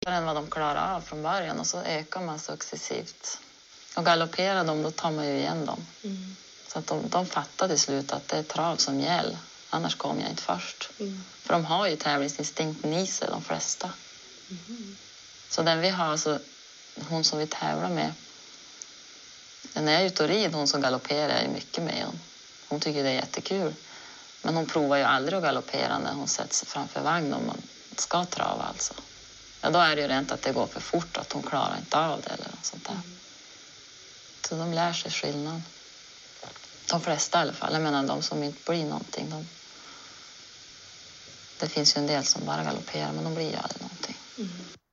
än vad de klarar av från början och så ökar man successivt. Och galopperar de, då tar man ju igen dem. Mm. Så att de fattar till slut att det är trav som gäller. Annars kommer jag inte först. Mm. För de har ju tävlingsinstinkten i sig, de flesta. Mm. Så den vi har, alltså, hon som vi tävlar med. När jag är ute och rider, hon som galopperar jag mycket med. Hon tycker det är jättekul. Men hon provar ju aldrig att galoppera när hon sätter sig framför vagn om man ska trava alltså. Ja, då är det ju rent att det går för fort, att hon klarar inte av det eller något sånt där. Mm. Så de lär sig skillnad. De flesta i alla fall. Jag menar de som inte blir någonting. Det finns ju en del som bara galopperar men de blir ju aldrig någonting. Mm.